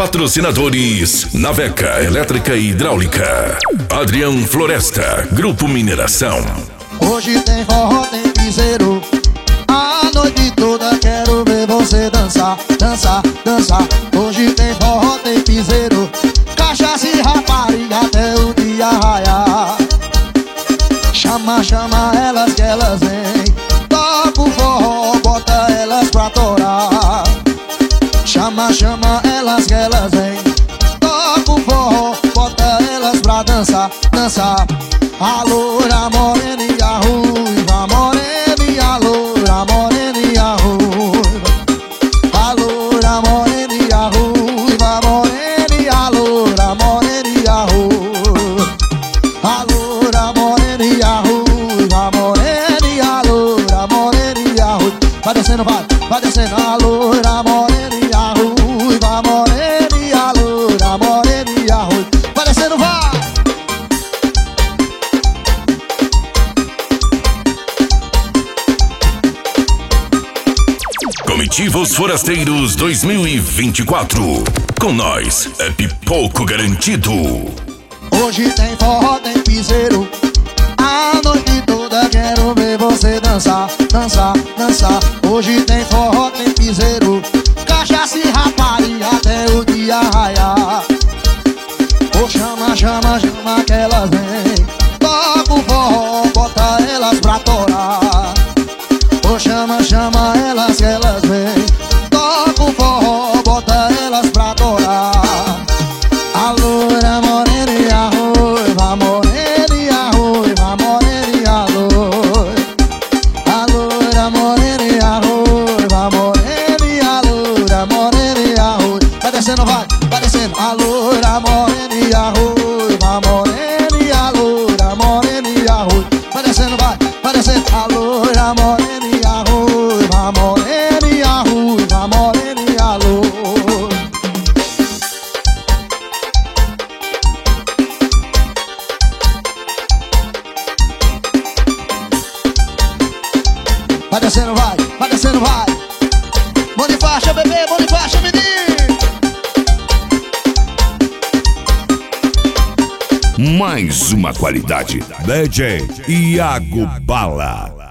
Patrocinadores: Naveca Elétrica e Hidráulica, Adrian Floresta, Grupo Mineração. Hoje tem forró, tem piseiro, a noite toda quero ver você dançar, dançar, dançar. Hoje tem forró, tem piseiro, cachaça e rapariga até o dia raiar. Chama, chama elas que elas vêm, toca o forró, bota elas pra torar. Chama, chama elas que elas vêm, toca o forró, bota elas pra dançar, dançar. A loura morena e a ruiva, morena e a loura, morena e a ruiva. A loura morena e a ruiva, morena e a loura, morena e a ruiva. A loura morena e a ruiva, morena e a loura, morena e a ruiva. Vai descendo, vai descendo. A loura morena e a ruiva, morena e a loura, morena e a ruiva. Vai descendo, vai. Comitivos Forasteiros 2024. Com nós é pipoco garantido. Hoje tem forró, tem piseiro, a noite toda quero ver você dançar, dançar, dançar. Hoje tem forró, tem piseiro, cachaça e rapariga até o dia raiar. Oh, chama, chama, chama que elas vêm, toca o forró, bota elas pra torar. Oh, chama, chama elas que elas vêm, toca o forró, bota elas pra torar. A loura morena e a ruiva, morena e a ruiva, morena e a loira. A loura morena e a ruiva, morena e a loura, morena e a ruiva. Vai descendo, vai descendo. A loura morena e a ruiva, morena e a loura, morena e a ruiva. Vai descendo, vai descendo. A loura morena e a ruiva, morena e a ruiva, morena e a loira. Vai descendo, vai descendo, vai. Mão de faixa, bebê, mão de faixa, menino. Mais uma qualidade. DJ Iago Bala.